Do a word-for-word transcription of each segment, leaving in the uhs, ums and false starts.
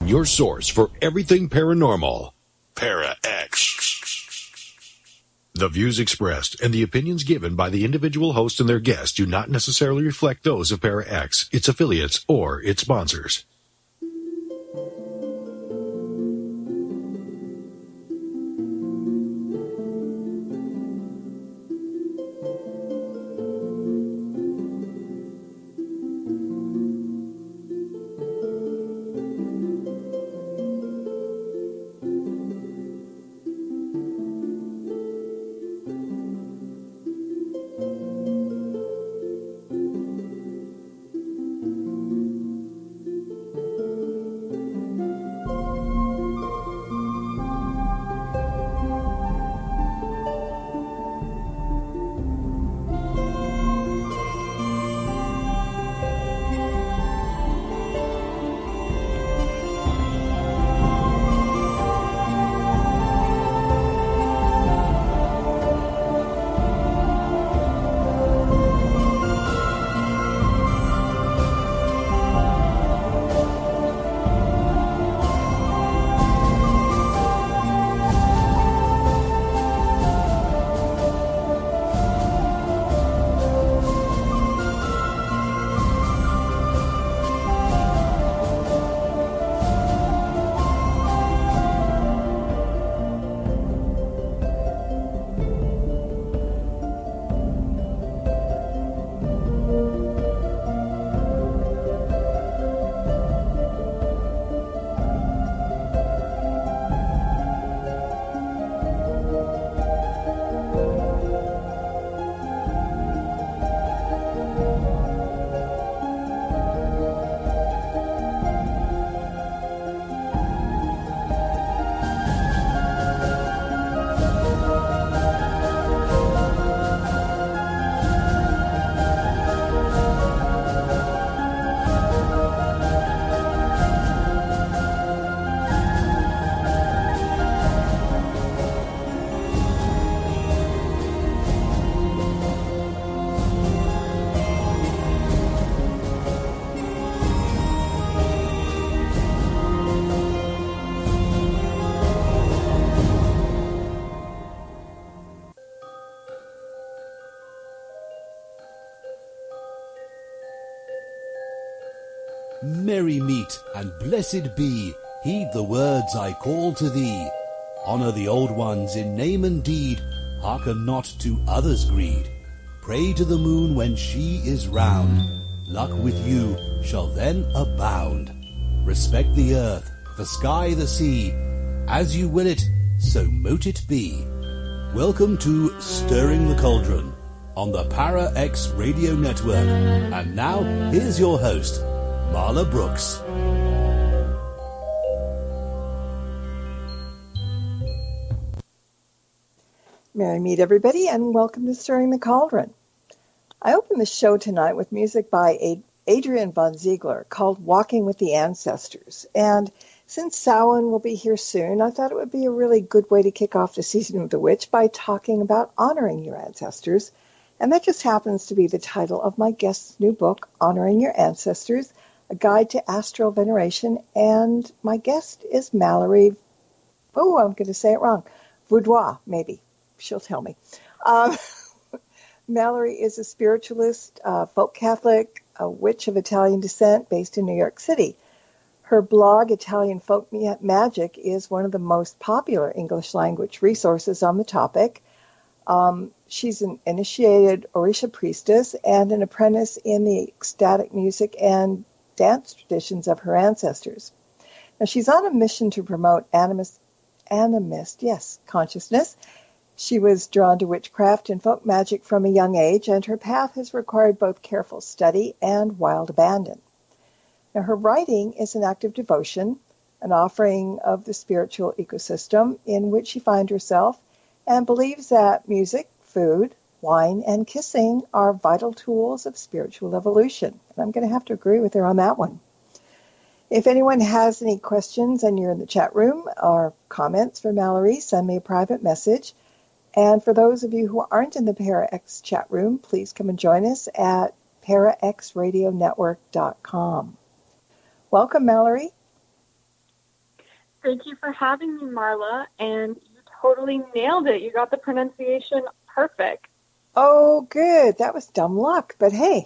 your source for everything paranormal. Para X. The views expressed and the opinions given by the individual host and their guests do not necessarily reflect those of Para X, its affiliates, or its sponsors. Merry meet and blessed be, heed the words I call to thee. Honour the old ones in name and deed, hearken not to others' greed. Pray to the moon when she is round, luck with you shall then abound. Respect the earth, the sky, the sea, as you will it, so mote it be. Welcome to Stirring the Cauldron on the Para X Radio Network. And now, here's your host, Marla Brooks. Merry meet, everybody, and welcome to Stirring the Cauldron. I open the show tonight with music by Adrian von Ziegler called Walking with the Ancestors. And since Samhain will be here soon, I thought it would be a really good way to kick off the season of the witch by talking about honoring your ancestors. And that just happens to be the title of my guest's new book, Honoring Your Ancestors, A Guide to Astral Veneration. And my guest is Mallory, oh, I'm going to say it wrong, Vaudois, maybe. She'll tell me. Um, Mallory is a spiritualist, uh, folk Catholic, a witch of Italian descent based in New York City. Her blog, Italian Folk Magic, is one of the most popular English language resources on the topic. Um, she's an initiated Orisha priestess and an apprentice in the ecstatic music and dance traditions of her ancestors. Now, she's on a mission to promote animist, animist, yes, consciousness. She was drawn to witchcraft and folk magic from a young age, and her path has required both careful study and wild abandon. Now, her writing is an act of devotion, an offering of the spiritual ecosystem in which she finds herself, and believes that music, food, wine, and kissing are vital tools of spiritual evolution. And I'm going to have to agree with her on that one. If anyone has any questions and you're in the chat room or comments for Mallory, send me a private message. And for those of you who aren't in the ParaX chat room, please come and join us at para x radio network dot com. Welcome, Mallory. Thank you for having me, Marla, and you totally nailed it. You got the pronunciation perfect. Oh, good. That was dumb luck, but hey,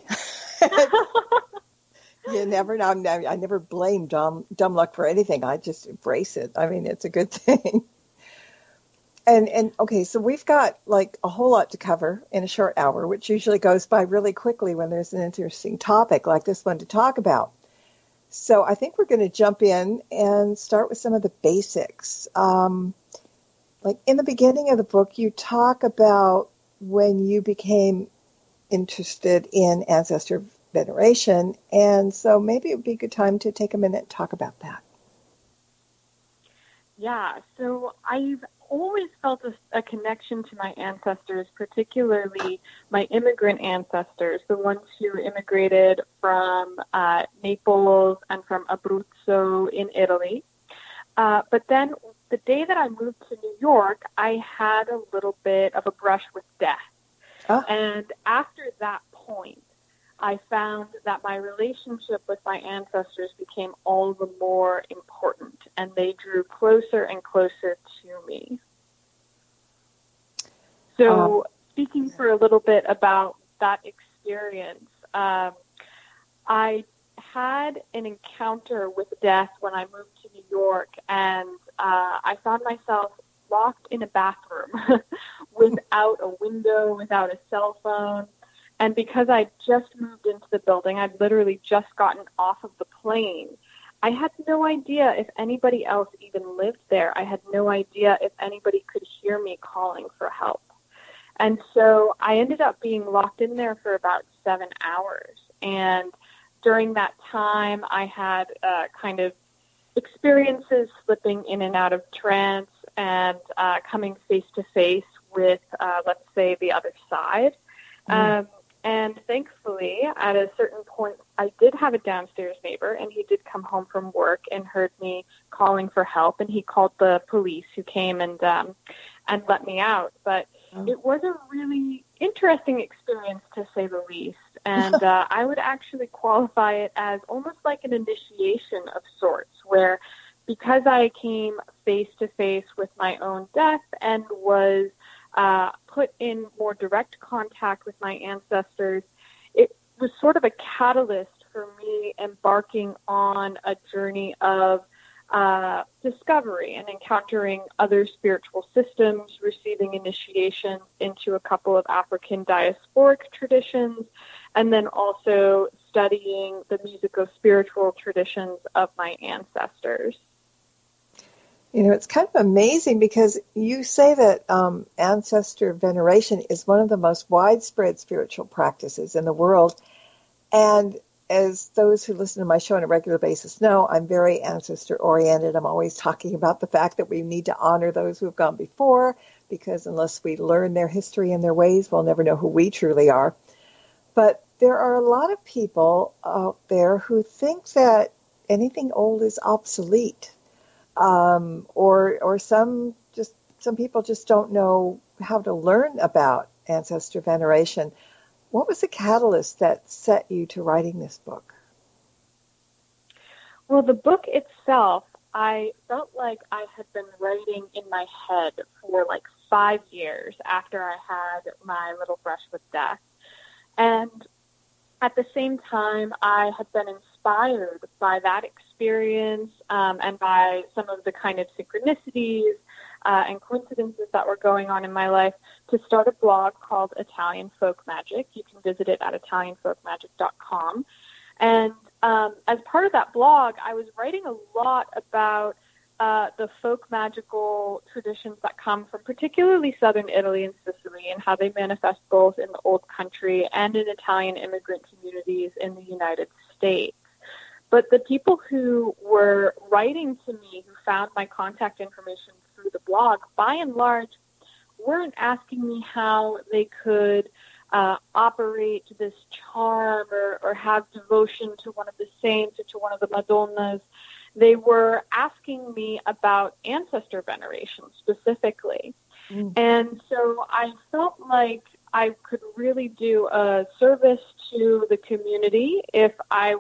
you never know. I never blame dumb, dumb luck for anything. I just embrace it. I mean, it's a good thing. And, and okay, so we've got like a whole lot to cover in a short hour, which usually goes by really quickly when there's an interesting topic like this one to talk about. So I think we're going to jump in and start with some of the basics. Um, like in the beginning of the book, you talk about when you became interested in ancestor veneration. And so maybe it would be a good time to take a minute and talk about that. Yeah, so I've always felt a, a connection to my ancestors, particularly my immigrant ancestors, the ones who immigrated from uh, Naples and from Abruzzo in Italy. Uh, but then the day that I moved to New York, I had a little bit of a brush with death. Oh. And after that point, I found that my relationship with my ancestors became all the more important, and they drew closer and closer to me. So um, speaking for a little bit about that experience, um, I had an encounter with death when I moved to New York, and uh, I found myself locked in a bathroom without a window, without a cell phone. And because I just moved into the building, I'd literally just gotten off of the plane, I had no idea if anybody else even lived there. I had no idea if anybody could hear me calling for help. And so I ended up being locked in there for about seven hours. And during that time, I had uh, kind of experiences slipping in and out of trance and uh, coming face to face with, uh, let's say, the other side. Mm. Um, and thankfully, at a certain point, I did have a downstairs neighbor, and he did come home from work and heard me calling for help, and he called the police, who came and um, and let me out. But oh. It was a really interesting experience, to say the least, and uh, I would actually qualify it as almost like an initiation of sorts, where because I came face to face with my own death and was Uh, put in more direct contact with my ancestors, it was sort of a catalyst for me embarking on a journey of uh, discovery and encountering other spiritual systems, receiving initiations into a couple of African diasporic traditions, and then also studying the musico-spiritual traditions of my ancestors. You know, it's kind of amazing because you say that um, ancestor veneration is one of the most widespread spiritual practices in the world. And as those who listen to my show on a regular basis know, I'm very ancestor-oriented. I'm always talking about the fact that we need to honor those who have gone before, because unless we learn their history and their ways, we'll never know who we truly are. But there are a lot of people out there who think that anything old is obsolete. Um, or, or some just some people just don't know how to learn about ancestor veneration. What was the catalyst that set you to writing this book? Well, the book itself, I felt like I had been writing in my head for like five years after I had my little brush with death. And at the same time, I had been inspired by that experience um, and by some of the kind of synchronicities uh, and coincidences that were going on in my life to start a blog called Italian Folk Magic. You can visit it at italian folk magic dot com. And um, as part of that blog, I was writing a lot about uh, the folk magical traditions that come from particularly southern Italy and Sicily, and how they manifest both in the old country and in Italian immigrant communities in the United States. But the people who were writing to me, who found my contact information through the blog, by and large, weren't asking me how they could uh, operate this charm or, or have devotion to one of the saints or to one of the Madonnas. They were asking me about ancestor veneration specifically. Mm. And so I felt like I could really do a service to the community if I was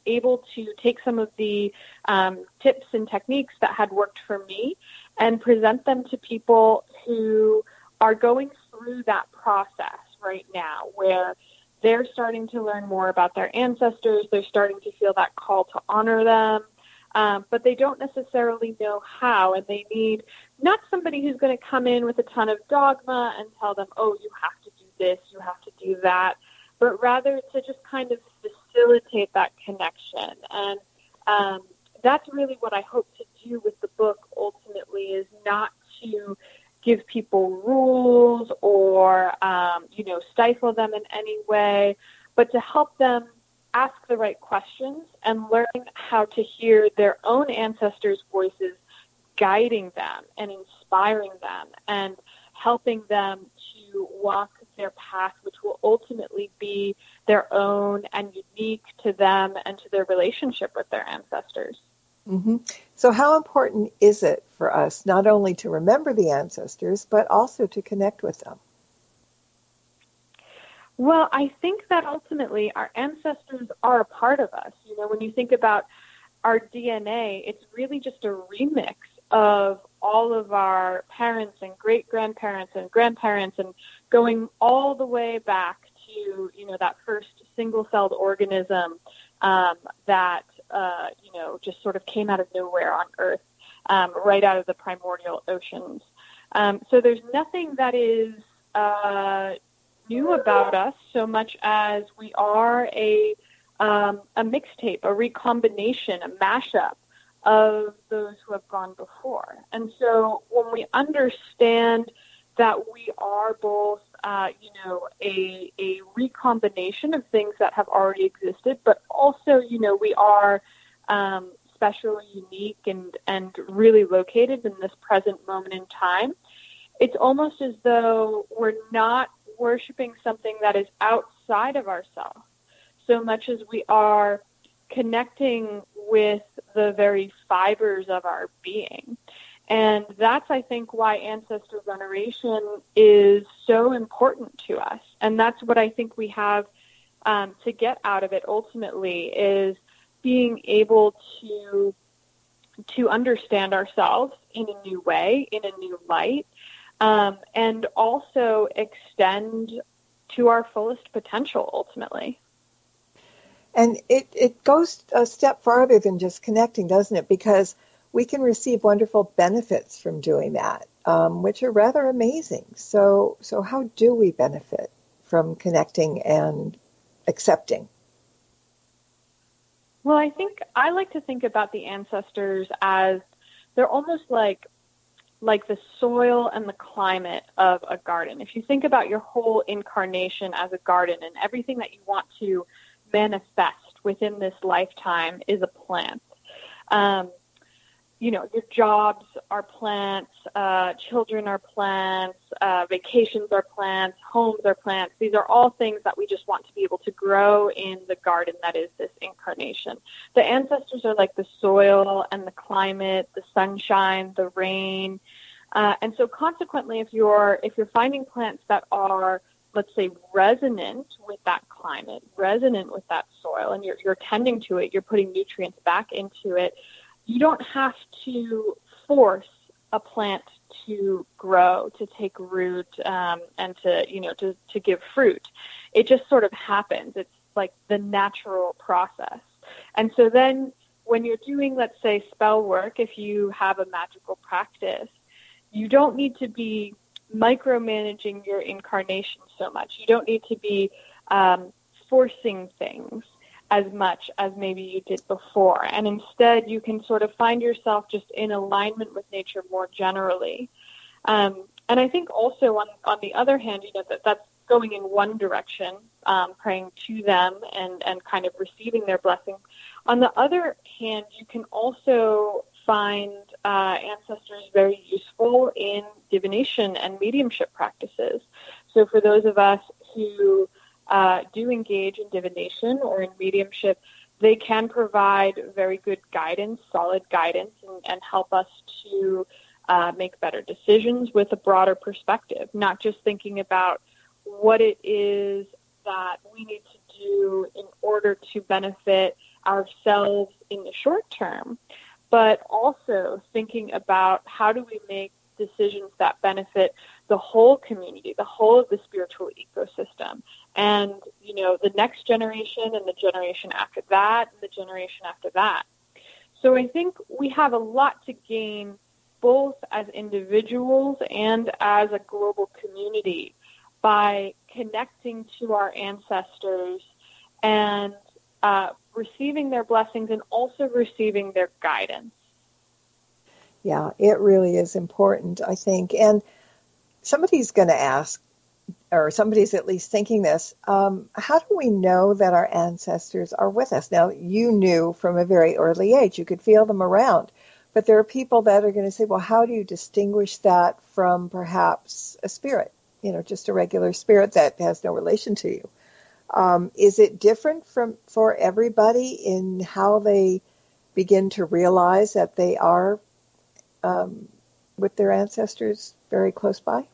able to take some of the um, tips and techniques that had worked for me and present them to people who are going through that process right now, where they're starting to learn more about their ancestors, they're starting to feel that call to honor them, um, but they don't necessarily know how, and they need not somebody who's going to come in with a ton of dogma and tell them, oh, you have to do this, you have to do that, but rather to just kind of facilitate that connection. And um, that's really what I hope to do with the book ultimately, is not to give people rules or, um, you know, stifle them in any way, but to help them ask the right questions and learn how to hear their own ancestors' voices guiding them and inspiring them and helping them to walk their path, which will ultimately be their own and unique to them and to their relationship with their ancestors. Mm-hmm. So how important is it for us not only to remember the ancestors, but also to connect with them? Well, I think that ultimately our ancestors are a part of us. You know, when you think about our D N A, it's really just a remix of all of our parents and great-grandparents and grandparents, and going all the way back to, you know, that first single-celled organism um, that, uh, you know, just sort of came out of nowhere on Earth, um, right out of the primordial oceans. Um, so there's nothing that is uh, new about us so much as we are a um, a mixtape, a recombination, a mashup of those who have gone before. And so when we understand that we are both, uh, you know, a, a recombination of things that have already existed, but also, you know, we are um, special, unique, and, and really located in this present moment in time, it's almost as though we're not worshiping something that is outside of ourselves so much as we are connecting with the very fibers of our being. And that's, I think, why ancestor veneration is so important to us. And that's what I think we have um, to get out of it ultimately, is being able to to understand ourselves in a new way, in a new light, um, and also extend to our fullest potential ultimately. And it, it goes a step farther than just connecting, doesn't it? Because we can receive wonderful benefits from doing that, um, which are rather amazing. So, so how do we benefit from connecting and accepting? Well, I think I like to think about the ancestors as they're almost like like the soil and the climate of a garden. If you think about your whole incarnation as a garden, and everything that you want to manifest within this lifetime is a plant. Um, you know, your jobs are plants, uh, children are plants, uh, vacations are plants, homes are plants. These are all things that we just want to be able to grow in the garden that is this incarnation. The ancestors are like the soil and the climate, the sunshine, the rain. Uh, and so consequently, if you're, if you're finding plants that are, let's say, resonant with that climate, resonant with that soil, and you're, you're tending to it, you're putting nutrients back into it, you don't have to force a plant to grow, to take root, um, and to, you know, to, to give fruit. It just sort of happens. It's like the natural process. And so then when you're doing, let's say, spell work, if you have a magical practice, you don't need to be micromanaging your incarnation so much. You don't need to be um, forcing things as much as maybe you did before. And instead, you can sort of find yourself just in alignment with nature more generally. Um, and I think also on, on the other hand, you know, that that's going in one direction, um, praying to them and, and kind of receiving their blessing. On the other hand, you can also find uh, ancestors very useful in divination and mediumship practices. So for those of us who uh, do engage in divination or in mediumship, they can provide very good guidance, solid guidance, and, and help us to uh, make better decisions with a broader perspective, not just thinking about what it is that we need to do in order to benefit ourselves in the short term, but also thinking about how do we make decisions that benefit the whole community, the whole of the spiritual ecosystem, and, you know, the next generation and the generation after that and the generation after that. So I think we have a lot to gain both as individuals and as a global community by connecting to our ancestors and uh, receiving their blessings and also receiving their guidance. Yeah, it really is important, I think. And somebody's going to ask, or somebody's at least thinking this, um, how do we know that our ancestors are with us? Now, you knew from a very early age, you could feel them around. But there are people that are going to say, well, how do you distinguish that from perhaps a spirit, you know, just a regular spirit that has no relation to you? Um, is it different from for everybody in how they begin to realize that they are um, with their ancestors very close by?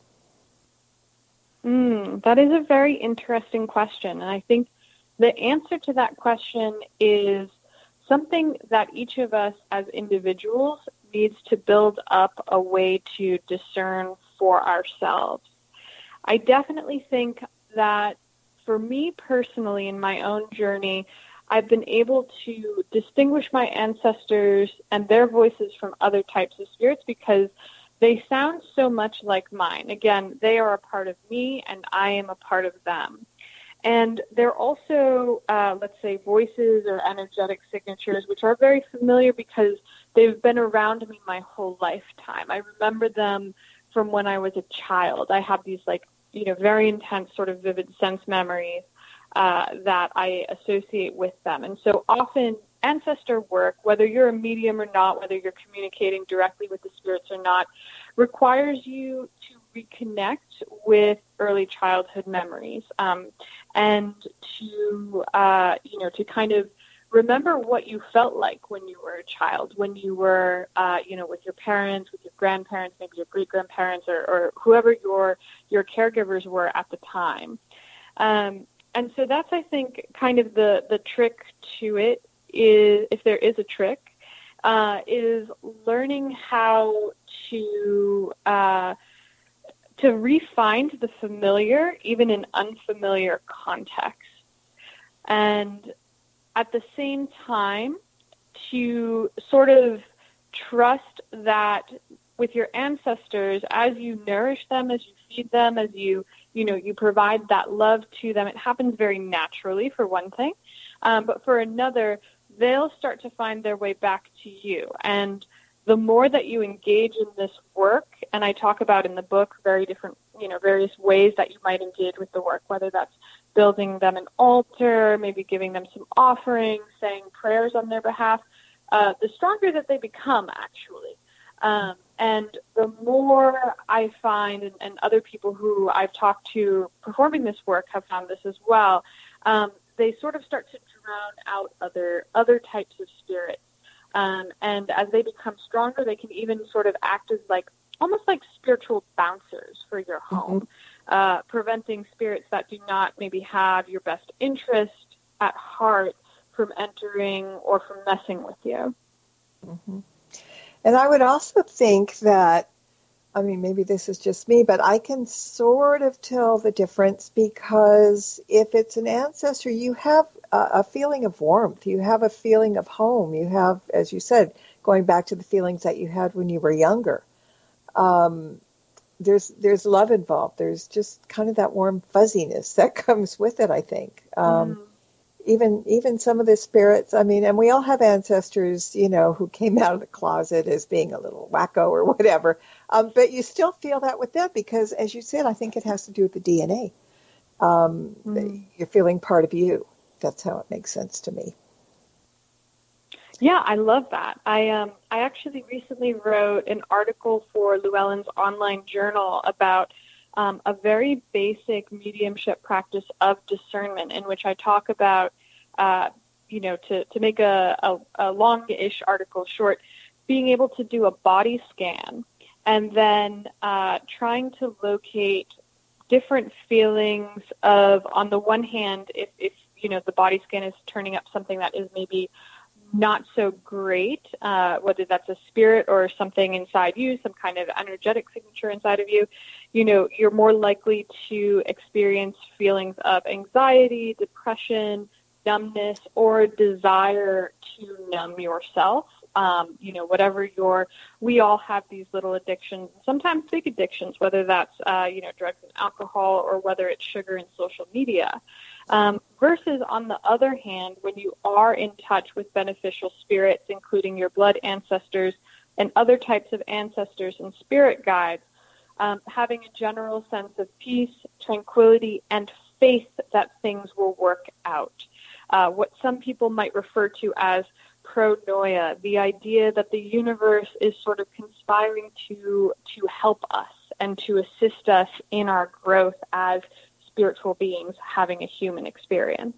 Mm, that is a very interesting question. And I think the answer to that question is something that each of us as individuals needs to build up a way to discern for ourselves. I definitely think that for me personally in my own journey, I've been able to distinguish my ancestors and their voices from other types of spirits because they sound so much like mine. Again, they are a part of me and I am a part of them. And they're also, uh, let's say, voices or energetic signatures, which are very familiar because they've been around me my whole lifetime. I remember them from when I was a child. I have these, like, you know, very intense sort of vivid sense memories uh, that I associate with them. And so often ancestor work, whether you're a medium or not, whether you're communicating directly with the spirits or not, requires you to reconnect with early childhood memories um, and to, uh, you know, to kind of remember what you felt like when you were a child, when you were, uh, you know, with your parents, with your grandparents, maybe your great-grandparents, or, or whoever your your caregivers were at the time. Um, and so that's, I think, kind of the, the trick to it is, if there is a trick, uh, is learning how to uh, to re-find the familiar, even in unfamiliar contexts. And at the same time, to sort of trust that with your ancestors, as you nourish them, as you feed them, as you, you know, you provide that love to them, it happens very naturally, for one thing. Um, but for another, they'll start to find their way back to you. And the more that you engage in this work, and I talk about in the book very different, you know, various ways that you might engage with the work, whether that's building them an altar, maybe giving them some offerings, saying prayers on their behalf, uh, the stronger that they become, actually. Um, and the more I find, and, and other people who I've talked to performing this work have found this as well, um, they sort of start to drown out other other types of spirits. Um, and as they become stronger, they can even sort of act as like, almost like spiritual bouncers for your home, mm-hmm. uh, preventing spirits that do not maybe have your best interest at heart from entering or from messing with you. Mm-hmm. And I would also think that, I mean, maybe this is just me, but I can sort of tell the difference because if it's an ancestor, you have a, a feeling of warmth. You have a feeling of home. You have, as you said, going back to the feelings that you had when you were younger. Um, there's there's love involved. There's just kind of that warm fuzziness that comes with it, I think. Um, mm. Even even some of the spirits, I mean, and we all have ancestors, you know, who came out of the closet as being a little wacko or whatever. Um, but you still feel that with them because, as you said, I think it has to do with the D N A. Um, mm. You're feeling part of you. That's how it makes sense to me. Yeah, I love that. I um I actually recently wrote an article for Llewellyn's online journal about um, a very basic mediumship practice of discernment, in which I talk about, uh, you know, to, to make a, a, a long-ish article short, being able to do a body scan and then uh, trying to locate different feelings of, on the one hand, if, if you know, the body scan is turning up something that is maybe not so great, uh, whether that's a spirit or something inside you, some kind of energetic signature inside of you, you know, you're more likely to experience feelings of anxiety, depression, numbness, or desire to numb yourself. Um, you know, whatever your, we all have these little addictions, sometimes big addictions, whether that's, uh, you know, drugs and alcohol or whether it's sugar and social media. Um, versus on the other hand, when you are in touch with beneficial spirits, including your blood ancestors and other types of ancestors and spirit guides, um, having a general sense of peace, tranquility, and faith that things will work out. Uh, what some people might refer to as pronoia, the idea that the universe is sort of conspiring to to help us and to assist us in our growth as spiritual beings having a human experience.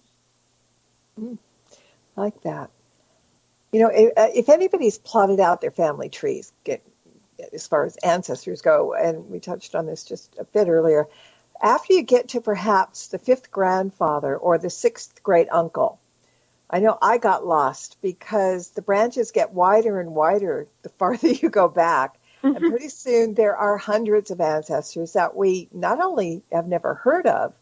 Mm, like that. You know, if, if anybody's plotted out their family trees, get, as far as ancestors go, and we touched on this just a bit earlier, after you get to perhaps the fifth grandfather or the sixth great uncle, I know I got lost because the branches get wider and wider the farther you go back. Mm-hmm. And pretty soon there are hundreds of ancestors that we not only have never heard of,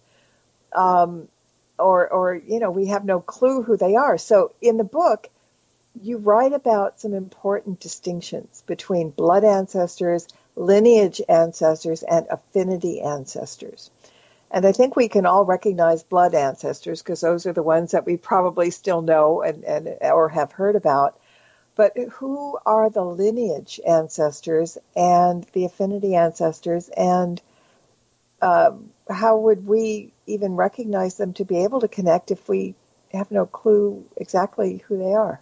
um, or, or, you know, we have no clue who they are. So in the book, you write about some important distinctions between blood ancestors, lineage ancestors, and affinity ancestors. And I think we can all recognize blood ancestors because those are the ones that we probably still know and, and or have heard about. But who are the lineage ancestors and the affinity ancestors, and um, how would we even recognize them to be able to connect if we have no clue exactly who they are,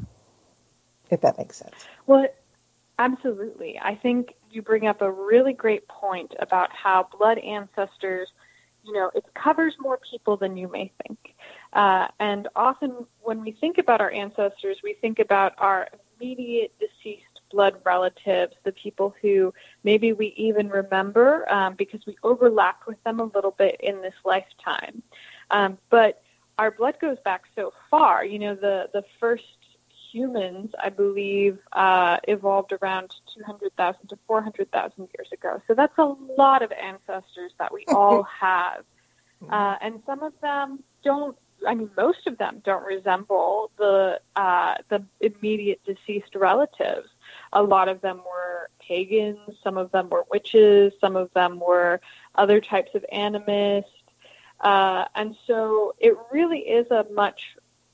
if that makes sense? Well, absolutely. I think you bring up a really great point about how blood ancestors, you know, it covers more people than you may think. Uh, and often when we think about our ancestors, we think about our immediate deceased blood relatives, the people who maybe we even remember um, because we overlapped with them a little bit in this lifetime. Um, but our blood goes back so far. You know, the, the first humans, I believe, uh, evolved around two hundred thousand to four hundred thousand years ago. So that's a lot of ancestors that we all have. Uh, and some of them don't, I mean, most of them don't resemble the uh, the immediate deceased relatives. A lot of them were pagans, some of them were witches, some of them were other types of animists. Uh, and so it really is a much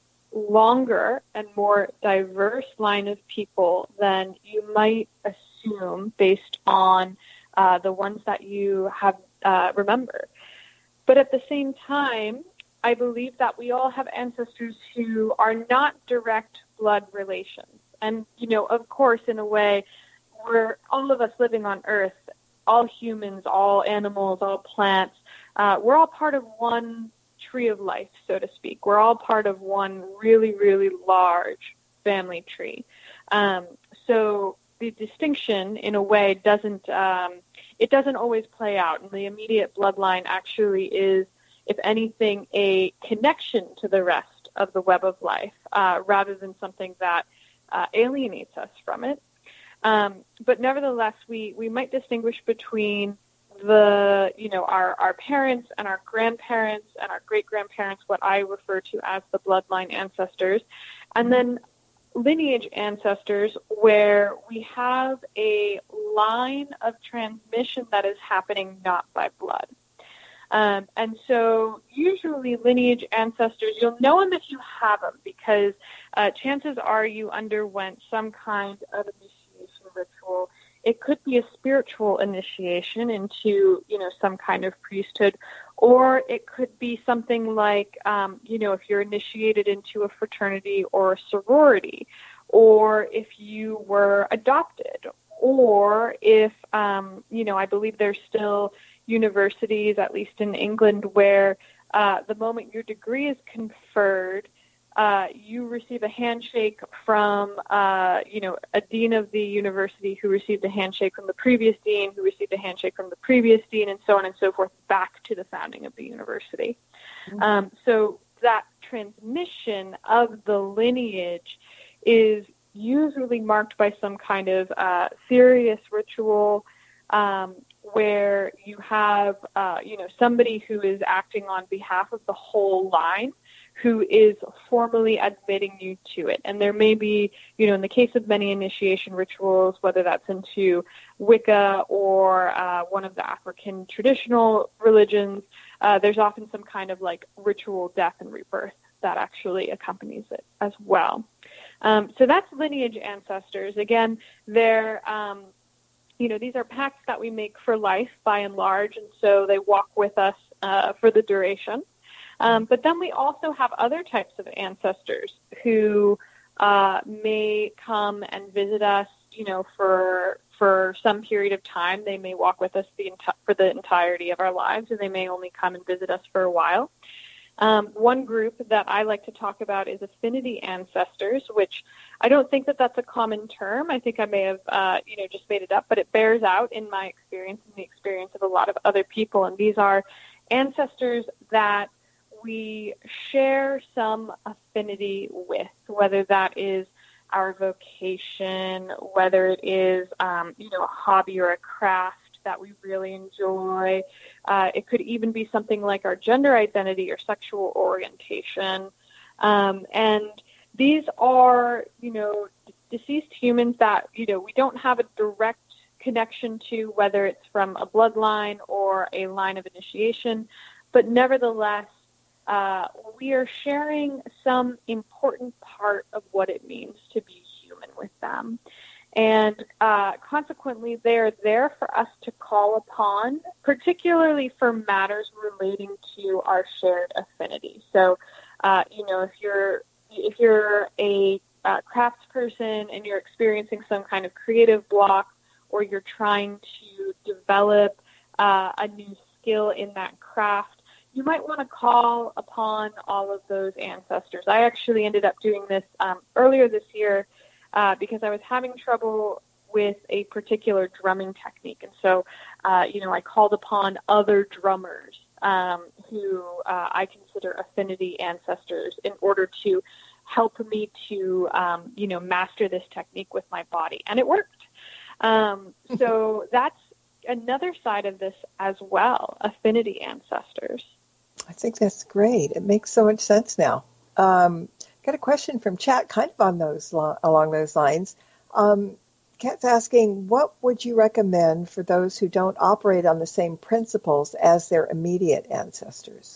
longer and more diverse line of people than you might assume based on uh, the ones that you have uh, remembered. But at the same time, I believe that we all have ancestors who are not direct blood relations. And, you know, of course, in a way, we're all of us living on Earth, all humans, all animals, all plants, uh, we're all part of one tree of life, so to speak. We're all part of one really, really large family tree. Um, so the distinction, in a way, doesn't um, it doesn't always play out. And the immediate bloodline actually is, if anything, a connection to the rest of the web of life, uh, rather than something that uh, alienates us from it. Um, but nevertheless, we, we might distinguish between the, you know, our, our parents and our grandparents and our great-grandparents, what I refer to as the bloodline ancestors, and then lineage ancestors, where we have a line of transmission that is happening not by blood. Um, and so usually lineage ancestors, you'll know them if you have them, because uh, chances are you underwent some kind of initiation ritual. It could be a spiritual initiation into, you know, some kind of priesthood, or it could be something like, um, you know, if you're initiated into a fraternity or a sorority, or if you were adopted, or if, um, you know, I believe there's still universities, at least in England, where uh, the moment your degree is conferred, uh, you receive a handshake from, uh, you know, a dean of the university who received a handshake from the previous dean, who received a handshake from the previous dean, and so on and so forth, back to the founding of the university. Mm-hmm. Um, so that transmission of the lineage is usually marked by some kind of uh, serious ritual um, where you have, uh, you know, somebody who is acting on behalf of the whole line who is formally admitting you to it. And there may be, you know, in the case of many initiation rituals, whether that's into Wicca or uh, one of the African traditional religions, uh, there's often some kind of like ritual death and rebirth that actually accompanies it as well. Um, so that's lineage ancestors. Again, they're, um, you know, these are pacts that we make for life by and large, and so they walk with us uh, for the duration. Um, but then we also have other types of ancestors who uh, may come and visit us, you know, for for some period of time. They may walk with us the enti- for the entirety of our lives, and they may only come and visit us for a while. Um, one group that I like to talk about is affinity ancestors, which I don't think that that's a common term. I think I may have, uh, you know, just made it up, but it bears out in my experience and the experience of a lot of other people. And these are ancestors that we share some affinity with, whether that is our vocation, whether it is, um, you know, a hobby or a craft that we really enjoy. Uh, it could even be something like our gender identity or sexual orientation. Um, and these are, you know, deceased humans that, you know, we don't have a direct connection to, whether it's from a bloodline or a line of initiation, but nevertheless, uh, we are sharing some important part of what it means to be human with them. And uh, consequently, they're there for us to call upon, particularly for matters relating to our shared affinity. So, uh, you know, if you're if you're a uh, craftsperson and you're experiencing some kind of creative block, or you're trying to develop uh, a new skill in that craft, you might want to call upon all of those ancestors. I actually ended up doing this um, earlier this year uh, because I was having trouble with a particular drumming technique. And so, uh, you know, I called upon other drummers um, who uh, I consider affinity ancestors in order to help me to, um, you know, master this technique with my body. And it worked. Um, so that's another side of this as well, affinity ancestors. I think that's great. It makes so much sense now. Um, got a question from chat kind of on those along those lines. Um, Kat's asking, what would you recommend for those who don't operate on the same principles as their immediate ancestors?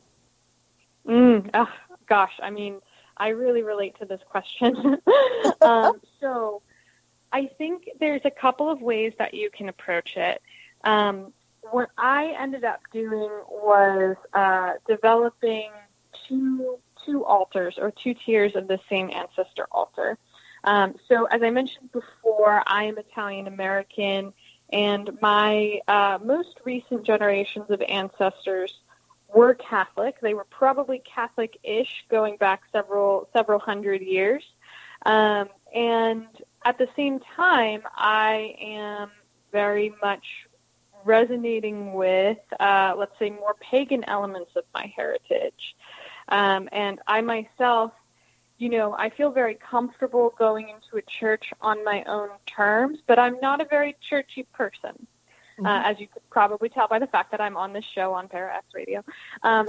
Mm, oh, gosh, I mean, I really relate to this question. um, so I think there's a couple of ways that you can approach it. Um, what I ended up doing was uh, developing two two altars or two tiers of the same ancestor altar. Um, so as I mentioned before, I am Italian American, and my uh, most recent generations of ancestors were Catholic. They were probably Catholic-ish, going back several several hundred years. Um, and at the same time, I am very much resonating with, uh, let's say, more pagan elements of my heritage. Um, and I myself, you know, I feel very comfortable going into a church on my own terms, but I'm not a very churchy person, mm-hmm. uh, as you could probably tell by the fact that I'm on this show on Para X Radio. Um,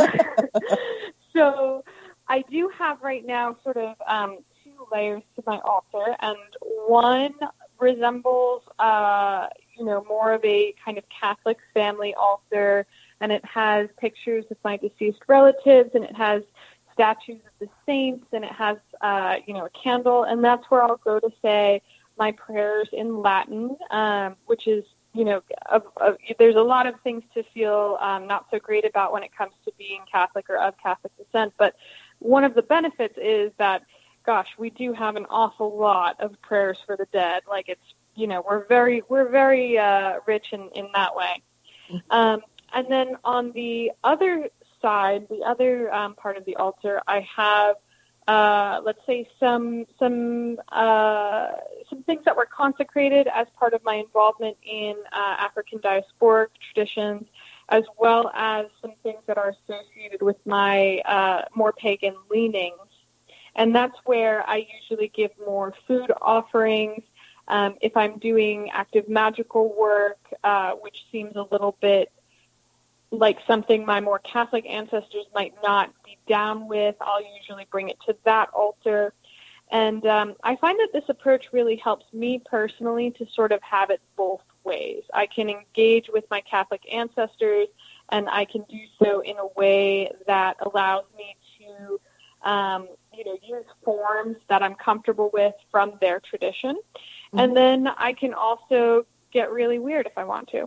so I do have right now sort of um, two layers to my altar, and one resembles, uh, you know, more of a kind of Catholic family altar, and it has pictures of my deceased relatives, and it has statues of the saints, and it has, uh, you know, a candle, and that's where I'll go to say my prayers in Latin, um, which is, you know, of, of, there's a lot of things to feel um, not so great about when it comes to being Catholic or of Catholic descent, but one of the benefits is that, gosh, we do have an awful lot of prayers for the dead. Like, it's, you know, we're very, we're very uh, rich in, in that way. Um, and then on the other side, the other um, part of the altar, I have, uh, let's say, some some uh, some things that were consecrated as part of my involvement in uh, African diasporic traditions, as well as some things that are associated with my uh, more pagan leanings. And that's where I usually give more food offerings. Um, if I'm doing active magical work, uh, which seems a little bit like something my more Catholic ancestors might not be down with, I'll usually bring it to that altar. And um, I find that this approach really helps me personally to sort of have it both ways. I can engage with my Catholic ancestors, and I can do so in a way that allows me to um, you know, use forms that I'm comfortable with from their tradition. Mm-hmm. And then I can also get really weird if I want to.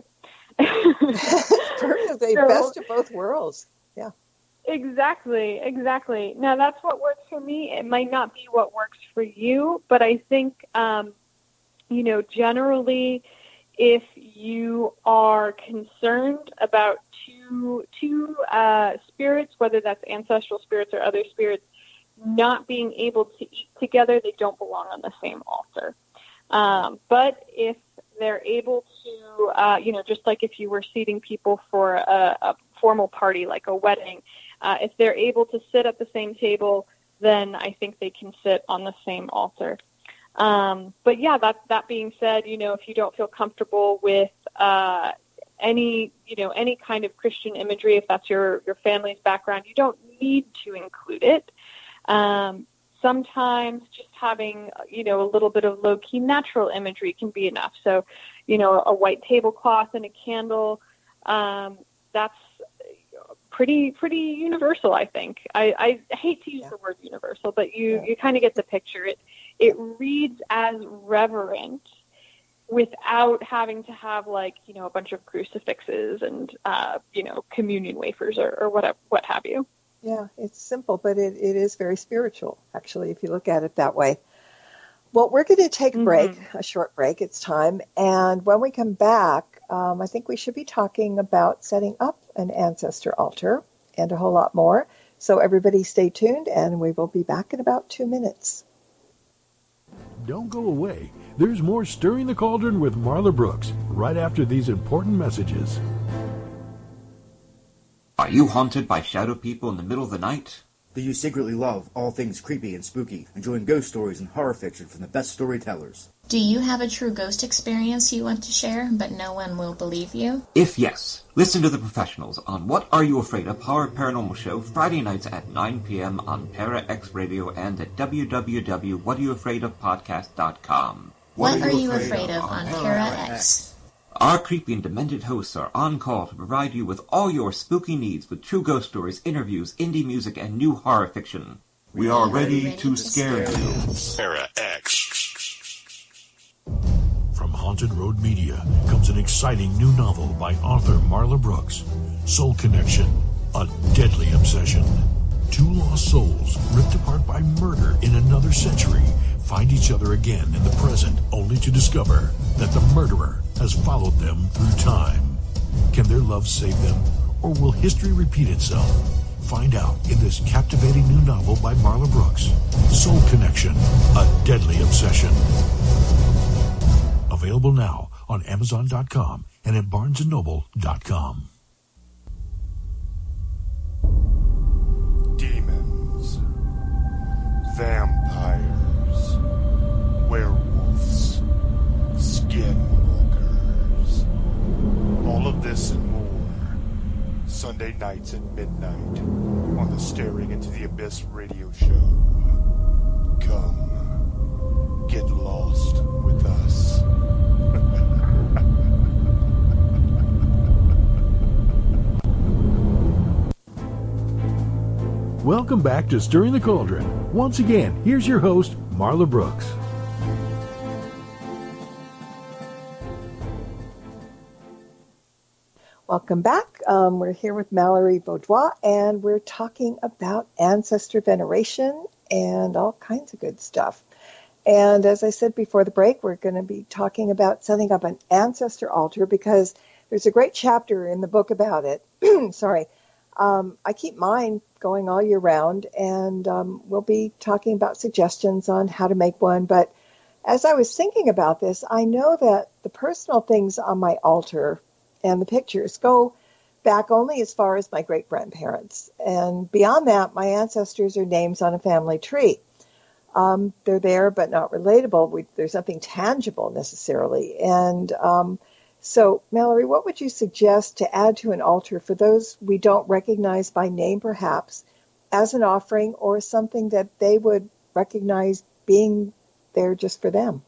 Perfect. The so, best of both worlds. Yeah. Exactly, exactly. Now, that's what works for me. It might not be what works for you, but I think, um, you know, generally, if you are concerned about two two uh, spirits, whether that's ancestral spirits or other spirits, not being able to eat together, they don't belong on the same altar. Um, but if they're able to, uh, you know, just like if you were seating people for a, a formal party like a wedding, uh, if they're able to sit at the same table, then I think they can sit on the same altar. Um, but yeah, that that being said, you know, if you don't feel comfortable with uh, any, you know, any kind of Christian imagery, if that's your, your family's background, you don't need to include it. Um, sometimes just having, you know, a little bit of low-key natural imagery can be enough. So, you know, a white tablecloth and a candle, um, that's pretty pretty universal, I think. I, I hate to use yeah. the word universal, but you, yeah. you kind of get the picture. It it reads as reverent without having to have, like, you know, a bunch of crucifixes and, uh, you know, communion wafers or, or whatever, what have you. Yeah, it's simple, but it, it is very spiritual, actually, if you look at it that way. Well, we're going to take a break, mm-hmm. a short break. It's time. And when we come back, um, I think we should be talking about setting up an ancestor altar and a whole lot more. So everybody stay tuned, and we will be back in about two minutes. Don't go away. There's more Stirring the Cauldron with Marla Brooks right after these important messages. Are you haunted by shadow people in the middle of the night? Do you secretly love all things creepy and spooky, enjoying ghost stories and horror fiction from the best storytellers? Do you have a true ghost experience you want to share, but no one will believe you? If yes, listen to the professionals on What Are You Afraid Of? Horror Paranormal Show Friday nights at nine p.m. on Para X Radio and at w w w dot what are you afraid of podcast dot com. What, what are you afraid, afraid of on Para X? Our creepy and demented hosts are on call to provide you with all your spooky needs with true ghost stories, interviews, indie music, and new horror fiction. We are ready, ready to, to scare, scare you. Para X. From Haunted Road Media comes an exciting new novel by author Marla Brooks, Soul Connection, a deadly obsession. Two lost souls, ripped apart by murder in another century, find each other again in the present, only to discover that the murderer has followed them through time. Can their love save them, or will history repeat itself? Find out in this captivating new novel by Marla Brooks, Soul Connection, a deadly obsession. Available now on amazon dot com and at barnes and noble dot com. Demons, vampires, werewolves, skinwalkers, all of this and more, Sunday nights at midnight on the Staring Into the Abyss radio show. Come, get lost with us. Welcome back to Stirring the Cauldron. Once again, here's your host, Marla Brooks. Welcome back. Um, we're here with Mallory Beaudoin, and we're talking about ancestor veneration and all kinds of good stuff. And as I said before the break, we're going to be talking about setting up an ancestor altar because there's a great chapter in the book about it. Sorry. Um, I keep mine going all year round, and um, we'll be talking about suggestions on how to make one. But as I was thinking about this, I know that the personal things on my altar and the pictures go back only as far as my great-grandparents. And beyond that, my ancestors are names on a family tree. Um, they're there, but not relatable. We, there's nothing tangible necessarily. And um, so, Mallory, what would you suggest to add to an altar for those we don't recognize by name, perhaps, as an offering or something that they would recognize being there just for them?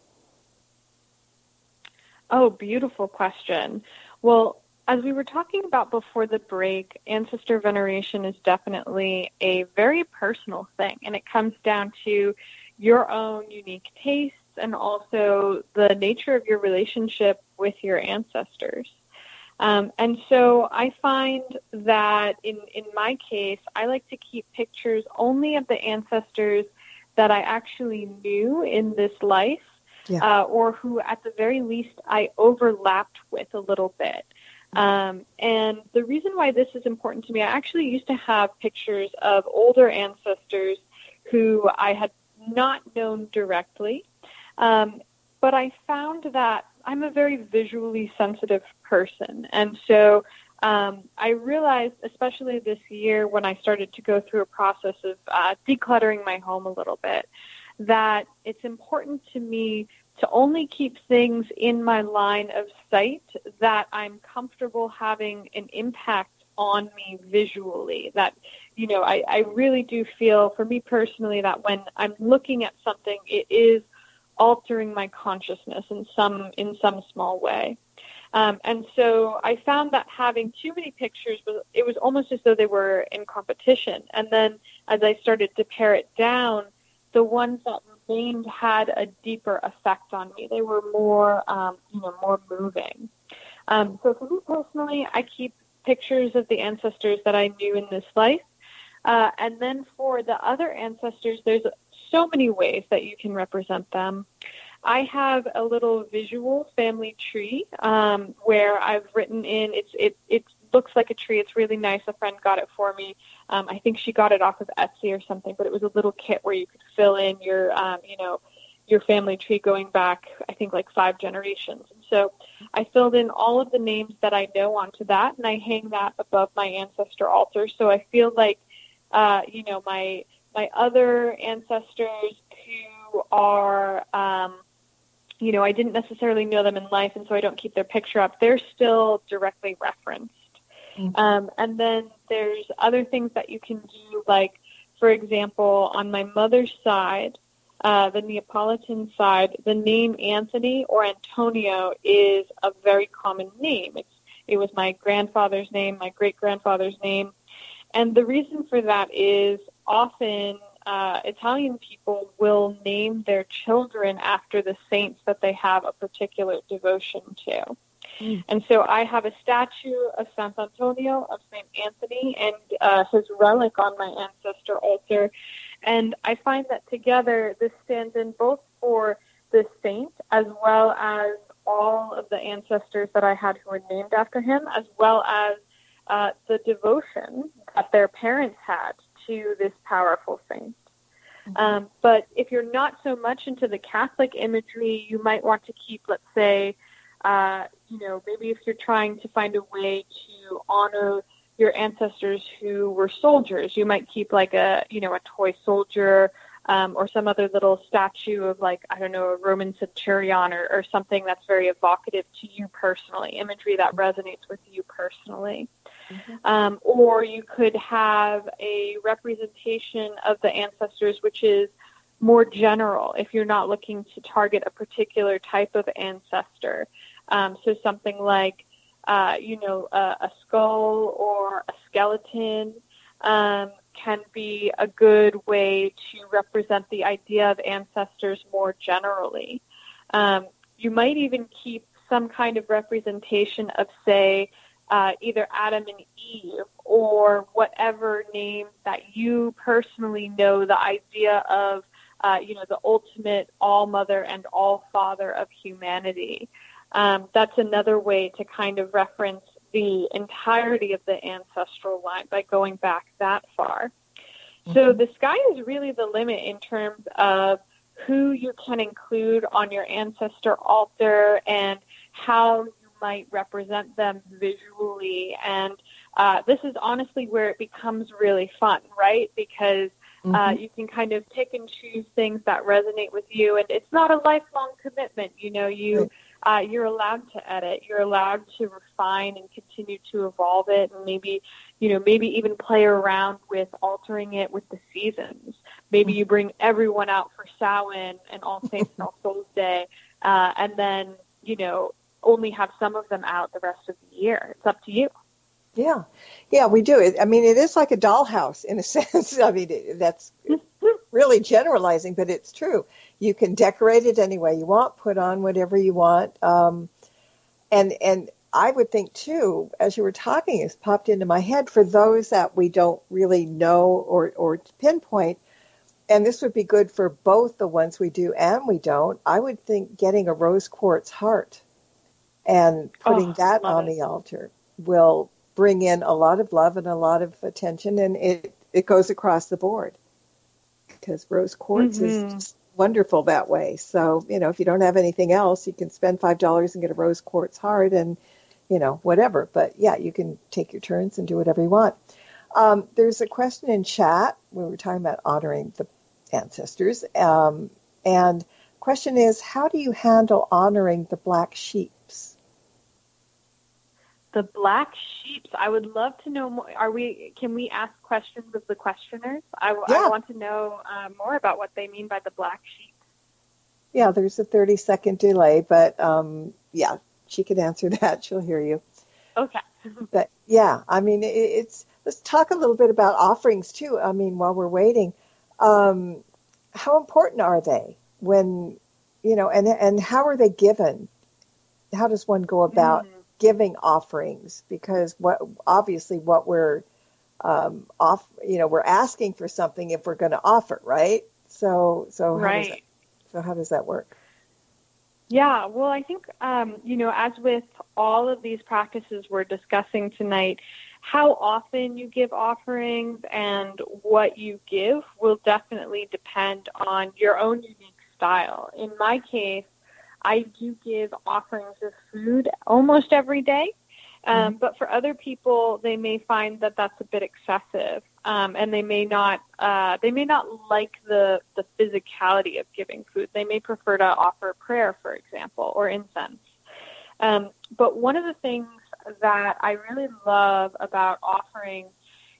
Oh, beautiful question. Well, as we were talking about before the break, ancestor veneration is definitely a very personal thing, and it comes down to your own unique tastes and also the nature of your relationship with your ancestors. Um, and so I find that in, in my case, I like to keep pictures only of the ancestors that I actually knew in this life, yeah. uh, or who at the very least I overlapped with a little bit. Um, and the reason why this is important to me, I actually used to have pictures of older ancestors who I had not known directly. Um, but I found that I'm a very visually sensitive person. And so um, I realized, especially this year when I started to go through a process of uh, decluttering my home a little bit, that it's important to me to only keep things in my line of sight that I'm comfortable having an impact on me visually. That, you know, I, I really do feel, for me personally, that when I'm looking at something, it is altering my consciousness in some in some small way. Um, and so I found that having too many pictures, it was almost as though they were in competition. And then as I started to pare it down, the ones that remained had a deeper effect on me. They were more, um, you know, more moving. Um, so for me personally, I keep pictures of the ancestors that I knew in this life. Uh, and then for the other ancestors, there's so many ways that you can represent them. I have a little visual family tree um, where I've written in, it's, it, it looks like a tree. It's really nice. A friend got it for me. Um, I think she got it off of Etsy or something, but it was a little kit where you could fill in your, um, you know, your family tree going back, I think, like five generations. And so I filled in all of the names that I know onto that, and I hang that above my ancestor altar. So I feel like, uh, you know, my my other ancestors who are, um, you know, I didn't necessarily know them in life, and so I don't keep their picture up. They're still directly referenced. Mm-hmm. Um, and then there's other things that you can do, like, for example, on my mother's side, uh, the Neapolitan side, the name Anthony or Antonio is a very common name. It's, it was my grandfather's name, my great-grandfather's name. And the reason for that is often uh, Italian people will name their children after the saints that they have a particular devotion to. Mm. And so I have a statue of Sant'Antonio, of Saint Anthony, and uh, his relic on my ancestor altar. And I find that together this stands in both for the saint as well as all of the ancestors that I had who were named after him, as well as uh, the devotion that their parents had to this powerful saint. Mm-hmm. Um, but if you're not so much into the Catholic imagery, you might want to keep, let's say, uh, you know, maybe if you're trying to find a way to honor your ancestors who were soldiers, you might keep like a, you know, a toy soldier um, or some other little statue of, like, I don't know, a Roman centurion or, or something that's very evocative to you personally, imagery that resonates with you personally. Mm-hmm. Um, or you could have a representation of the ancestors which is more general if you're not looking to target a particular type of ancestor. Um, so something like, uh, you know, a, a skull or a skeleton um, can be a good way to represent the idea of ancestors more generally. Um, you might even keep some kind of representation of, say, Uh, either Adam and Eve or whatever name that you personally know, the idea of, uh, you know, the ultimate all-mother and all-father of humanity. Um, that's another way to kind of reference the entirety of the ancestral line by going back that far. Mm-hmm. So the sky is really the limit in terms of who you can include on your ancestor altar and how you might represent them visually. And uh, this is honestly where it becomes really fun, right? Because uh, Mm-hmm. you can kind of pick and choose things that resonate with you, and it's not a lifelong commitment. You know, you uh, you're allowed to edit, you're allowed to refine and continue to evolve it, and maybe, you know, maybe even play around with altering it with the seasons. Maybe you bring everyone out for Samhain and All Saints and All Souls Day, uh, and then, you know, only have some of them out the rest of the year. It's up to you. Yeah, yeah, we do it. I mean, it is like a dollhouse in a sense. I mean, it, that's really generalizing, but it's true. You can decorate it any way you want, put on whatever you want, um, and and I would think too, as you were talking, it's popped into my head for those that we don't really know or or pinpoint. And this would be good for both the ones we do and we don't. I would think getting a rose quartz heart and putting Oh, that love on it. the altar will bring in a lot of love and a lot of attention, and it, it goes across the board because rose quartz is Mm-hmm. just wonderful that way. So, you know, if you don't have anything else, you can spend five dollars and get a rose quartz heart and, you know, whatever. But yeah, you can take your turns and do whatever you want. Um, there's a question in chat. We were talking about honoring the ancestors. Um, and question is, how do you handle honoring the black sheeps? The black sheeps. I would love to know more. Are we? Can we ask questions of the questioners? I, I Yeah. want to know uh, more about what they mean by the black sheep. Yeah, there's a thirty second delay, but um, yeah, she can answer that. She'll hear you. Okay. But yeah, I mean, it, it's, let's talk a little bit about offerings too. I mean, while we're waiting, um, how important are they when, you know, and, and how are they given? How does one go about Mm. giving offerings? Because what, obviously what we're, um, off, you know, we're asking for something if we're going to offer, right? So, so how does that, Right. so how does that work? Yeah, well, I think, um, you know, as with all of these practices we're discussing tonight, how often you give offerings and what you give will definitely depend on your own unique style. In my case, I do give offerings of food almost every day. Um, but for other people, they may find that that's a bit excessive, um, and they may not uh, they may not like the the physicality of giving food. They may prefer to offer prayer, for example, or incense. Um, but one of the things that I really love about offerings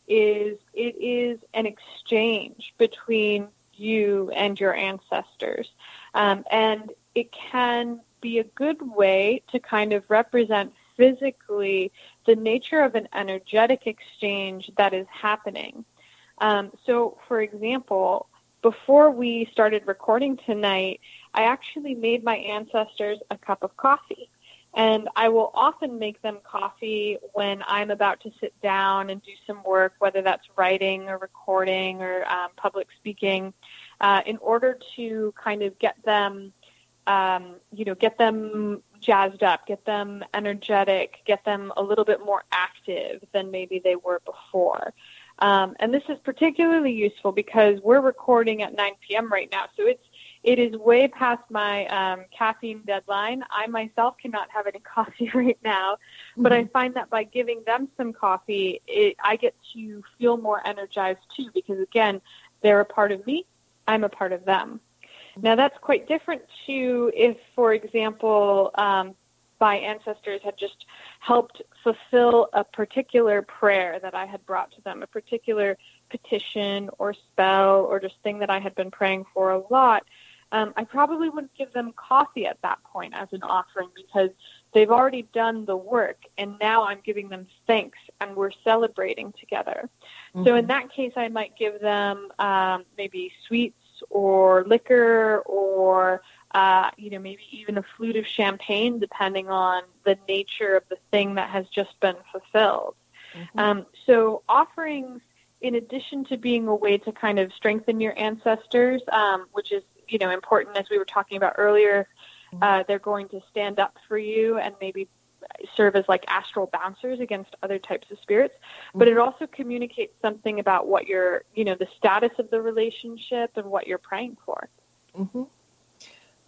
is it is an exchange between you and your ancestors, um, and it can be a good way to kind of represent physically the nature of an energetic exchange that is happening. Um, so, for example, before we started recording tonight, I actually made my ancestors a cup of coffee. And I will often make them coffee when I'm about to sit down and do some work, whether that's writing or recording or um, public speaking, uh, in order to kind of get them Um, you know, get them jazzed up, get them energetic, get them a little bit more active than maybe they were before. Um, and this is particularly useful because we're recording at nine p.m. right now, so it's it is way past my um, caffeine deadline. I myself cannot have any coffee right now, but I find that by giving them some coffee, it, I get to feel more energized too because, again, they're a part of me, I'm a part of them. Now, that's quite different to if, for example, um, my ancestors had just helped fulfill a particular prayer that I had brought to them, a particular petition or spell or just thing that I had been praying for a lot. Um, I probably wouldn't give them coffee at that point as an offering because they've already done the work, and now I'm giving them thanks, and we're celebrating together. Mm-hmm. So in that case, I might give them um, maybe sweets or liquor or, uh, you know, maybe even a flute of champagne, depending on the nature of the thing that has just been fulfilled. Mm-hmm. Um, so offerings, in addition to being a way to kind of strengthen your ancestors, um, which is, you know, important as we were talking about earlier, uh, they're going to stand up for you and maybe serve as like astral bouncers against other types of spirits, but it also communicates something about what you're, you know, the status of the relationship and what you're praying for. Mm-hmm.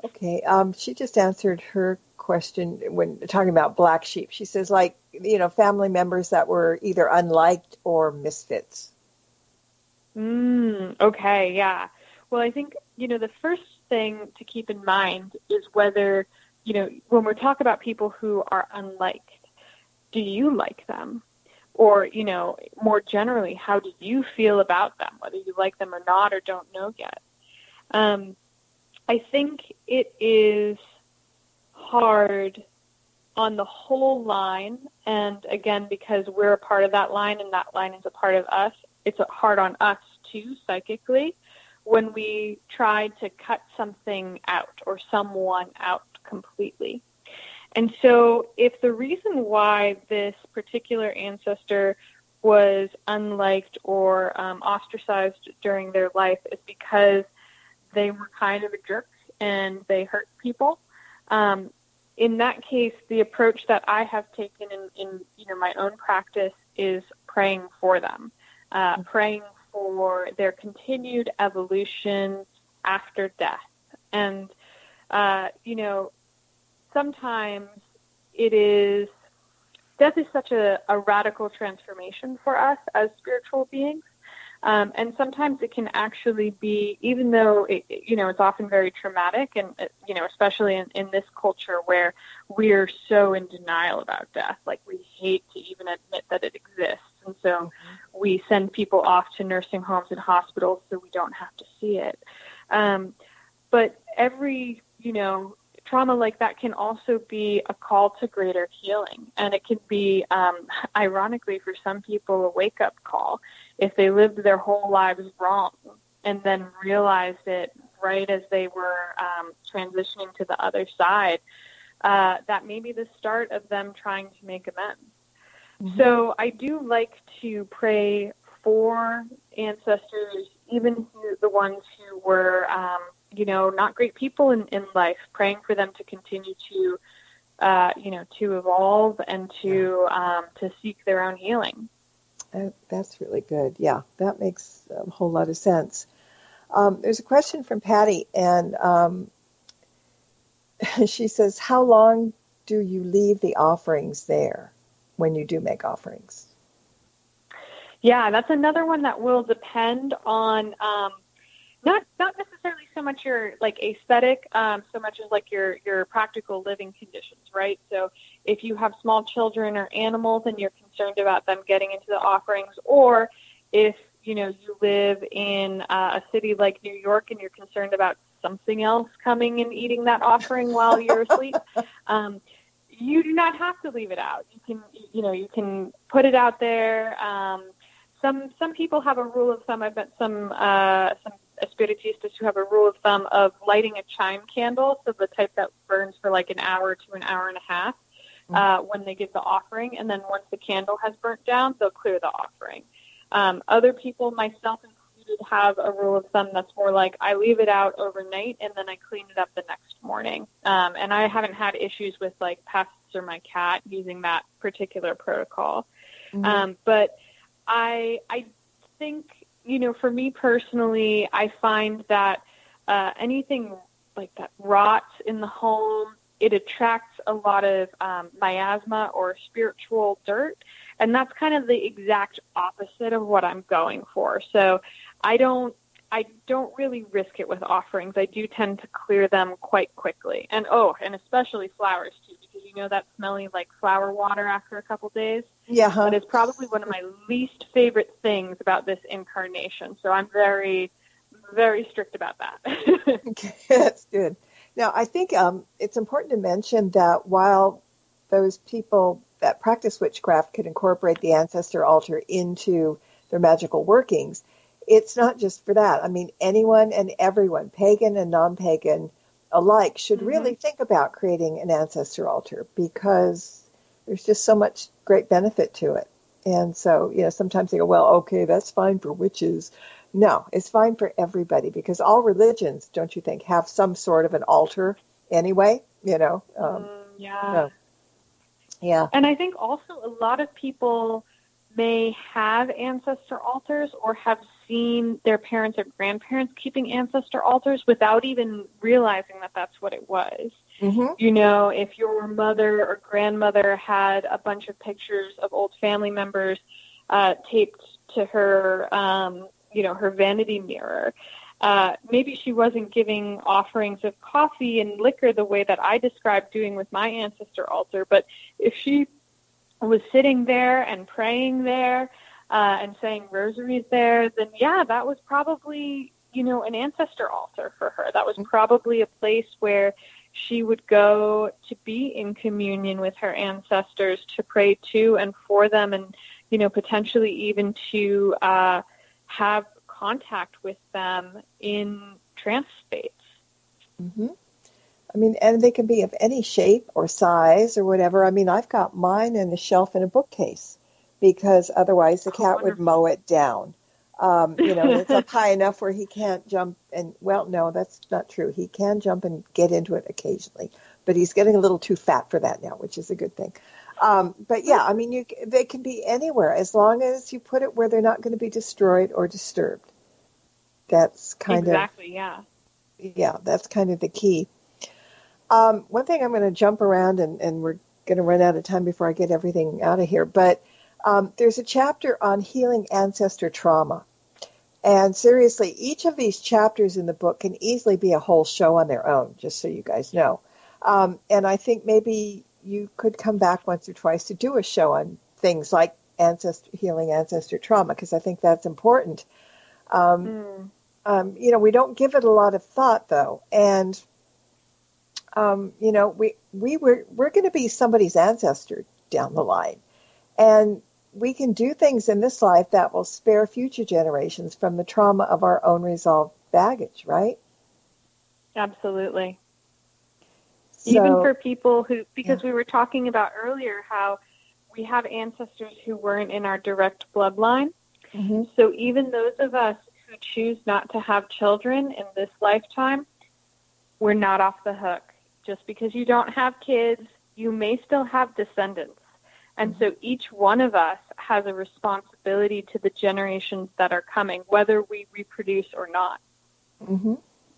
Okay. Um, she just answered her question when talking about black sheep. She says, like, you know, family members that were either unliked or misfits. Mm, okay, yeah. Well, I think, you know, the first thing to keep in mind is whether, you know, when we're talking about people who are unliked, do you like them? Or, you know, more generally, how do you feel about them, whether you like them or not or don't know yet? Um, I think it is hard on the whole line, and again, because we're a part of that line and that line is a part of us, it's hard on us too, psychically, when we try to cut something out or someone out completely. And so if the reason why this particular ancestor was unliked or um, ostracized during their life is because they were kind of a jerk and they hurt people, um, in that case, the approach that I have taken in, in you know my own practice is praying for them, uh, praying for their continued evolution after death. And, uh, you know, sometimes it is, death is such a, a radical transformation for us as spiritual beings. Um, and sometimes it can actually be, even though, it, you know, it's often very traumatic and, you know, especially in, in this culture where we're so in denial about death, like we hate to even admit that it exists. And so mm-hmm. we send people off to nursing homes and hospitals so we don't have to see it. Um, but every, you know, trauma like that can also be a call to greater healing. And it can be, um, ironically, for some people, a wake-up call. If they lived their whole lives wrong and then realized it right as they were um, transitioning to the other side, uh, that may be the start of them trying to make amends. Mm-hmm. So I do like to pray for ancestors, even who, the ones who were, um, you know, not great people in, in life, praying for them to continue to, uh, you know, to evolve and to um, to seek their own healing. Uh, that's really good. Yeah, that makes a whole lot of sense. Um, there's a question from Patty, and um, she says, how long do you leave the offerings there when you do make offerings? Yeah, that's another one that will depend on um, not not necessarily so much your like aesthetic, um, so much as like your your practical living conditions, right? So if you have small children or animals and you're concerned about them getting into the offerings, or if you know you live in uh, a city like New York and you're concerned about something else coming and eating that offering while you're asleep, um, you do not have to leave it out. You can you know you can put it out there. Um, Some some people have a rule of thumb. I've met some uh, some spiritistas who have a rule of thumb of lighting a chime candle, so the type that burns for like an hour to an hour and a half uh, when they give the offering, and then once the candle has burnt down, they'll clear the offering. Um, other people, myself included, have a rule of thumb that's more like I leave it out overnight and then I clean it up the next morning. Um, and I haven't had issues with like pests or my cat using that particular protocol. Mm-hmm. Um, but I I think, you know, for me personally, I find that uh, anything like that rots in the home, it attracts a lot of um, miasma or spiritual dirt, and that's kind of the exact opposite of what I'm going for. So I don't I don't really risk it with offerings. I do tend to clear them quite quickly, and oh, and especially flowers too, because you know that smelly like flower water after a couple days. Yeah, huh? That is probably one of my least favorite things about this incarnation. So I'm very, very strict about that. Okay, that's good. Now, I think um, it's important to mention that while those people that practice witchcraft could incorporate the ancestor altar into their magical workings, it's not just for that. I mean, anyone and everyone, pagan and non-pagan alike, should mm-hmm. really think about creating an ancestor altar, because there's just so much great benefit to it. And so, you know, sometimes they go, well, okay, that's fine for witches. No, it's fine for everybody, because all religions, don't you think, have some sort of an altar anyway, you know? Um, mm, yeah. So, yeah. And I think also a lot of people may have ancestor altars or have seen their parents or grandparents keeping ancestor altars without even realizing that that's what it was. Mm-hmm. You know, if your mother or grandmother had a bunch of pictures of old family members uh, taped to her, um, you know, her vanity mirror, uh, maybe she wasn't giving offerings of coffee and liquor the way that I described doing with my ancestor altar, but if she was sitting there and praying there uh, and saying rosaries there, then yeah, that was probably, you know, an ancestor altar for her. That was probably a place where she would go to be in communion with her ancestors, to pray to and for them, and, you know, potentially even to uh, have contact with them in trance states. Mm-hmm. I mean, and they can be of any shape or size or whatever. I mean, I've got mine in a shelf in a bookcase because otherwise the cat Oh, would mow it down. Um, you know, and it's up high enough where he can't jump and, well, no, that's not true. He can jump and get into it occasionally, but he's getting a little too fat for that now, which is a good thing. Um, but yeah, I mean, you, they can be anywhere as long as you put it where they're not going to be destroyed or disturbed. That's kind exactly, of, yeah. yeah, that's kind of the key. Um, one thing, I'm going to jump around, and, and we're going to run out of time before I get everything out of here, but um, there's a chapter on healing ancestor trauma. And seriously, each of these chapters in the book can easily be a whole show on their own, just so you guys know. Um, and I think maybe you could come back once or twice to do a show on things like ancestor healing ancestor trauma, because I think that's important. Um, Mm. um, you know, we don't give it a lot of thought, though. And Um, you know, we, we were, we're going to be somebody's ancestor down the line. And we can do things in this life that will spare future generations from the trauma of our own resolved baggage, right? Absolutely. So, even for people who, because yeah. we were talking about earlier how we have ancestors who weren't in our direct bloodline. Mm-hmm. So even those of us who choose not to have children in this lifetime, we're not off the hook. Just because you don't have kids, you may still have descendants. And Mm-hmm. so each one of us has a responsibility to the generations that are coming, whether we reproduce or not. Mm-hmm.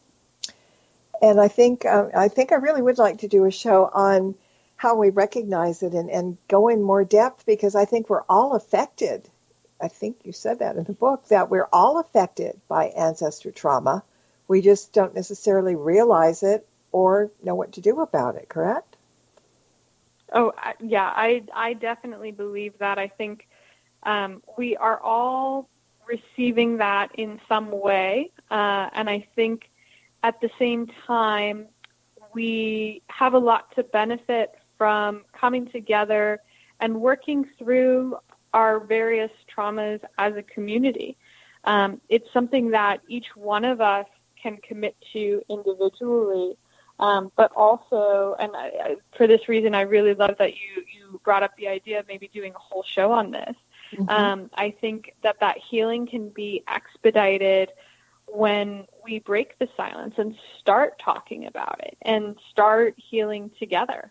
And I think uh, I think I really would like to do a show on how we recognize it and, and go in more depth, because I think we're all affected. I think you said that in the book, that we're all affected by ancestor trauma. We just don't necessarily realize it or know what to do about it, correct? Oh, I- yeah, I, I definitely believe that. I think um, we are all receiving that in some way. Uh, and I think at the same time, we have a lot to benefit from coming together and working through our various traumas as a community. Um, it's something that each one of us can commit to individually, um, but also, and I, I, for this reason, I really love that you, you brought up the idea of maybe doing a whole show on this. Mm-hmm. Um, I think that that healing can be expedited when we break the silence and start talking about it and start healing together.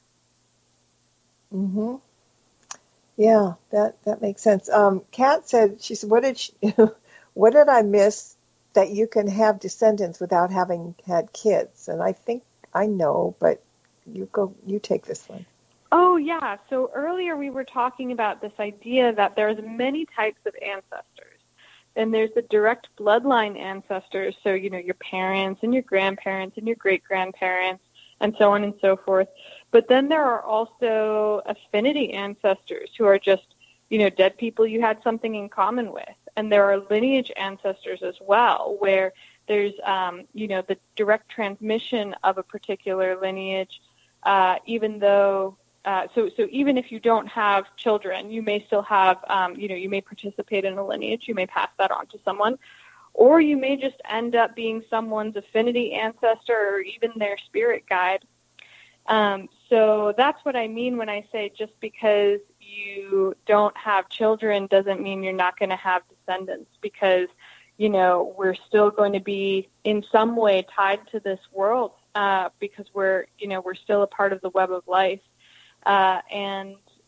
Mm-hmm. Yeah, that, that makes sense. Um, Kat said, she said, what did she, what did I miss that you can have descendants without having had kids? And I think I know, but you go, you take this one. Oh, yeah. So earlier we were talking about this idea that there's many types of ancestors. And there's the direct bloodline ancestors, so, you know, your parents and your grandparents and your great-grandparents and so on and so forth. But then there are also affinity ancestors who are just, you know, dead people you had something in common with. And there are lineage ancestors as well, where there's, um, you know, the direct transmission of a particular lineage, uh, even though Uh, so, so even if you don't have children, you may still have, um, you know, you may participate in a lineage, you may pass that on to someone, or you may just end up being someone's affinity ancestor or even their spirit guide. Um, so that's what I mean when I say just because you don't have children doesn't mean you're not going to have descendants, because, you know, we're still going to be in some way tied to this world uh, because we're, you know, we're still a part of the web of life. Uh, and,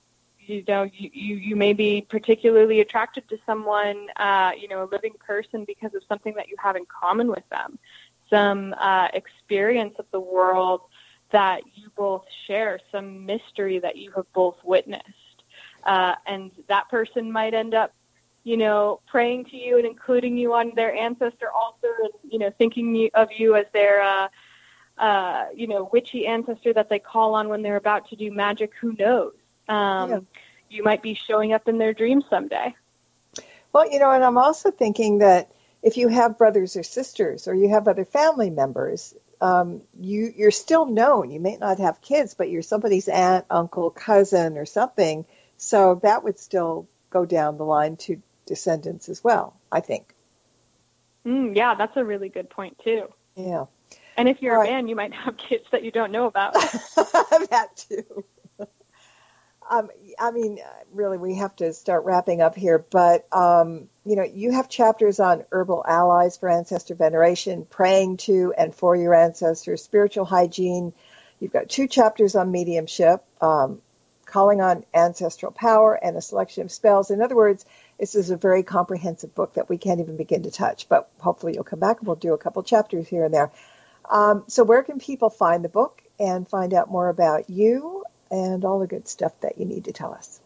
you know, you, you, you may be particularly attracted to someone, uh, you know, a living person because of something that you have in common with them, some uh, experience of the world that you both share, some mystery that you have both witnessed. Uh, and that person might end up, you know, praying to you and including you on their ancestor altar and, you know, thinking of you as their, uh, uh, you know, witchy ancestor that they call on when they're about to do magic. Who knows? Um, yeah. You might be showing up in their dreams someday. Well, you know, and I'm also thinking that if you have brothers or sisters or you have other family members, um, you, you're still known. You may not have kids, but you're somebody's aunt, uncle, cousin, or something. So that would still go down the line to descendants as well, I think. Mm, yeah, that's a really good point, too. Yeah. And if you're All a right. man, you might have kids that you don't know about. That, too. Um, I mean, really, we have to start wrapping up here, but, um, you know, you have chapters on herbal allies for ancestor veneration, praying to and for your ancestors, spiritual hygiene. You've got two chapters on mediumship, um, calling on ancestral power, and a selection of spells. In other words, this is a very comprehensive book that we can't even begin to touch, but hopefully you'll come back and we'll do a couple chapters here and there. Um, so where can people find the book and find out more about you and all the good stuff that you need to tell us?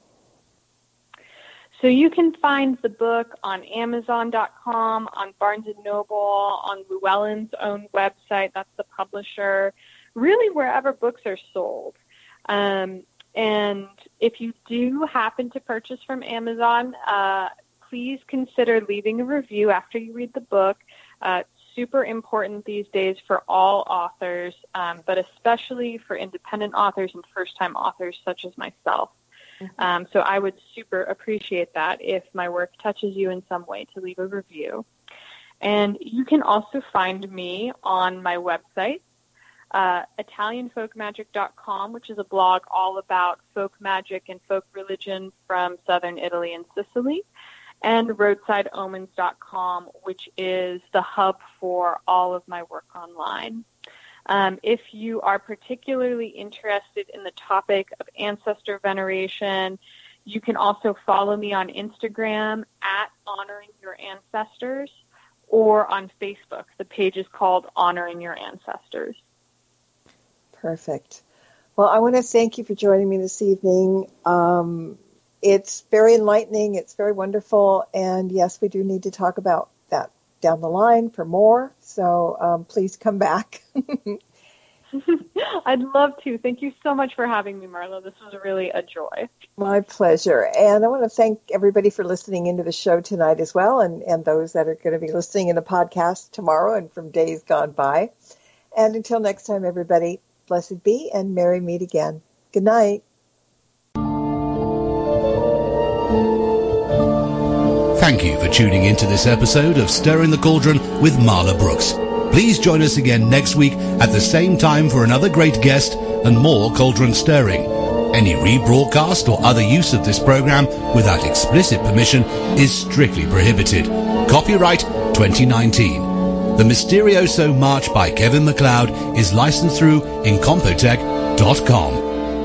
So you can find the book on Amazon dot com, on Barnes and Noble, on Llewellyn's own website. That's the publisher. Really wherever books are sold. Um, and if you do happen to purchase from Amazon, uh, please consider leaving a review after you read the book. Uh, super important these days for all authors, um, but especially for independent authors and first-time authors such as myself. Mm-hmm. Um, so I would super appreciate that if my work touches you in some way to leave a review. And you can also find me on my website, uh, Italian Folk Magic dot com, which is a blog all about folk magic and folk religion from southern Italy and Sicily, and roadside omens dot com, which is the hub for all of my work online. Um, if you are particularly interested in the topic of ancestor veneration, you can also follow me on Instagram at Honoring Your Ancestors, or on Facebook. The page is called Honoring Your Ancestors. Perfect. Well, I want to thank you for joining me this evening. Um, it's very enlightening. It's very wonderful. And yes, we do need to talk about that down the line for more. So um, please come back. I'd love to. Thank you so much for having me, Marla. This was really a joy. My pleasure. And I want to thank everybody for listening into the show tonight as well, and, and those that are going to be listening in the podcast tomorrow and from days gone by. And until next time, everybody, blessed be and merry meet again. Good night. Thank you for tuning into this episode of Stirring the Cauldron with Marla Brooks. Please join us again next week at the same time for another great guest and more cauldron stirring. Any rebroadcast or other use of this program without explicit permission is strictly prohibited. Copyright twenty nineteen. The Mysterioso March by Kevin MacLeod is licensed through Incompetech dot com.